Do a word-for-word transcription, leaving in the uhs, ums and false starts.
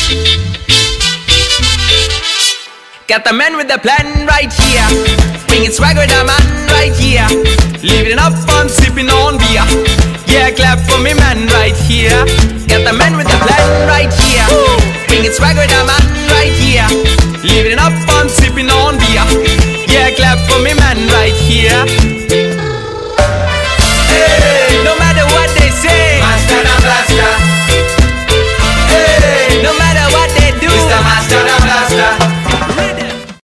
Got the man with the plan right here, bringing swagger with the man right here. Living up, I'm sipping on beer. Yeah, clap for me man right here. Got the man with the plan right here, bringing swagger with the man right here. Living up, I'm sipping on beer. Yeah, clap for me man right here.